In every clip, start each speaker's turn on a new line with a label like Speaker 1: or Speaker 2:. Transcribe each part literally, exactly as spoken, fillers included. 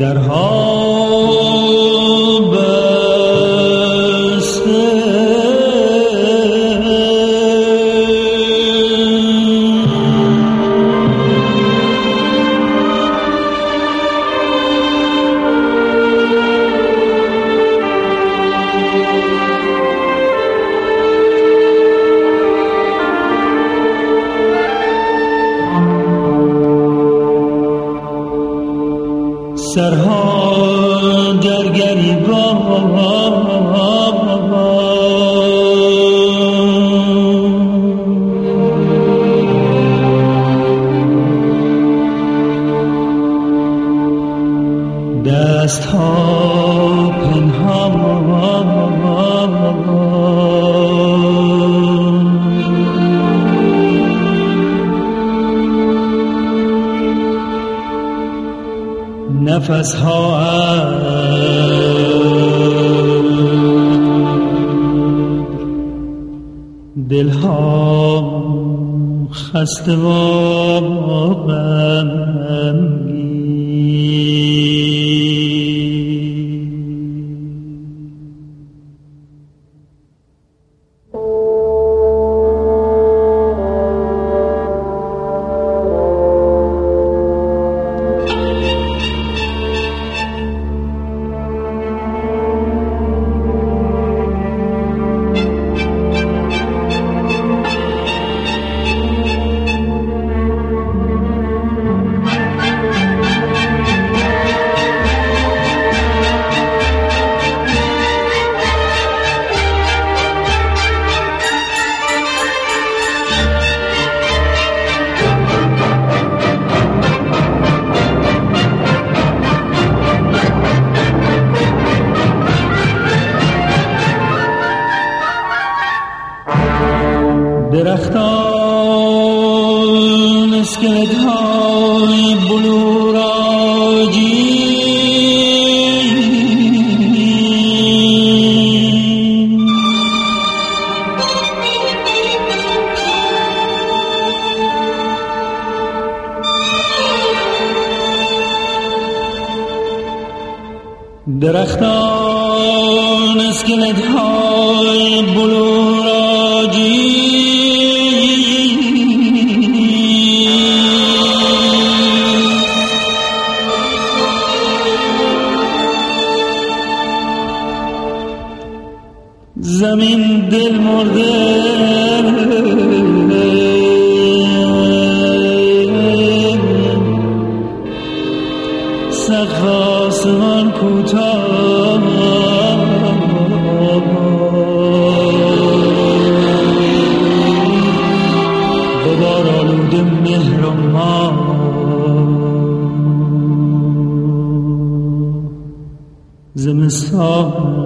Speaker 1: درها بسته سرها در گریبان دستها پنهان نفس ها دل ها خسته و غمگین درختان اسکلت های بلور آجی درختان اسکلت های بلور آجی زمین دل مرده سقف آسمان کوتاه ببار آلوده مهر و ما زمستان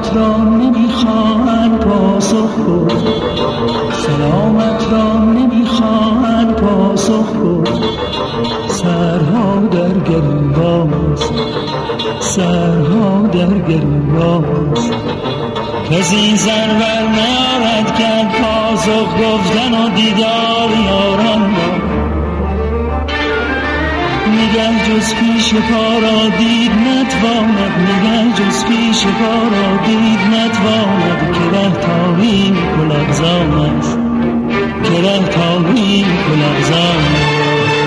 Speaker 1: سلامت را نمیخواهند پاسخ گفت، سلامت را نمیخواهند پاسخ گفت. سرها در گریبانست، سرها در گریبانست. کسی سر بر نیارد کرد پاسخ گفتن و دیدار یاران را. نگه جز پیش پا را دید نتواند، نگه جز پیش پا را دید نتواند. که ره تاریک و لغزان است، که ره تاریک و لغزان است.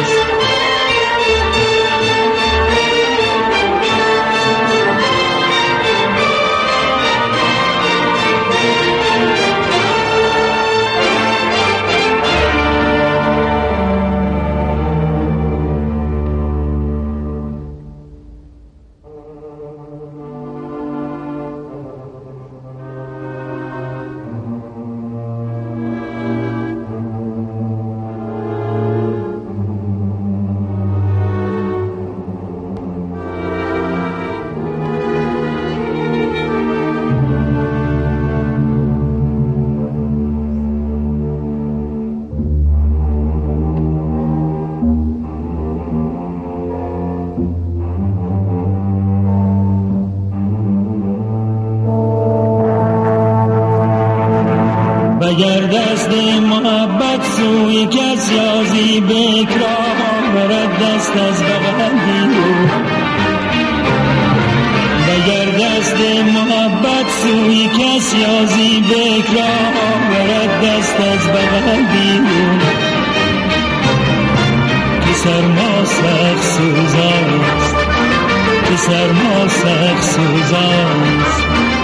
Speaker 1: اگر دست محبت سوی کس یازی بکرا برد دست از بغل بیرون. اگر دست محبت سوی کس یازی بکرا برد دست از بغل بیرون. که سرما سخت سوزان است، که سرما سخت سوزان است.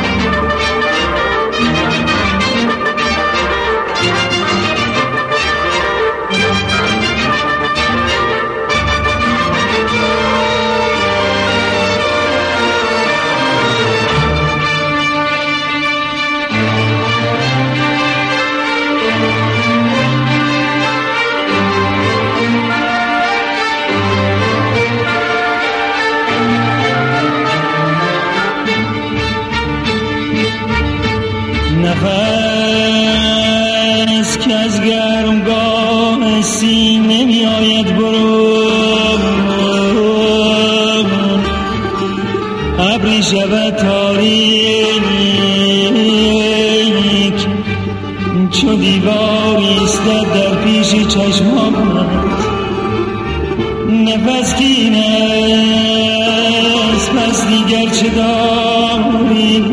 Speaker 1: نفس که از گرمگاه سینه می آید برون، ابری شود تاریک چو دیواری ایستد در پیش چشمانت. نفس کین است پس دیگر چه داری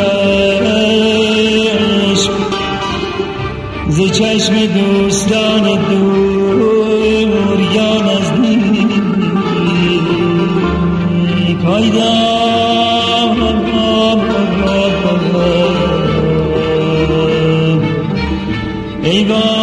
Speaker 1: چشم ز چشم دوستان دور یا نزدیک. پایدار ای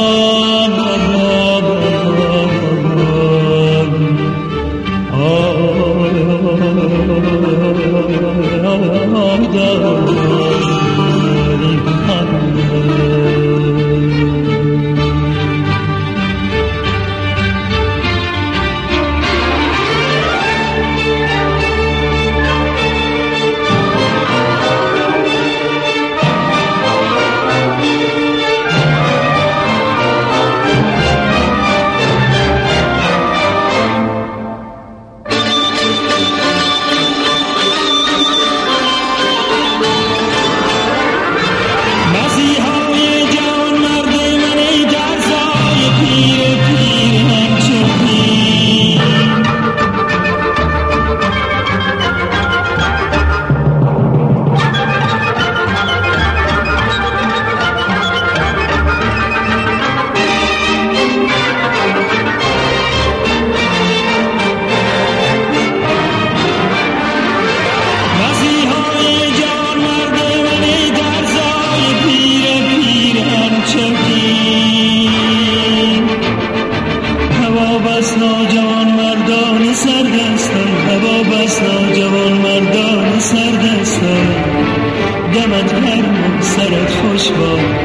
Speaker 1: دمت گرم سرت خوش باد.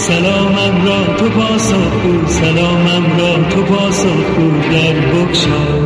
Speaker 1: سلامم را تو پاسخ گو، سلامم را تو پاسخ گو در بگشا.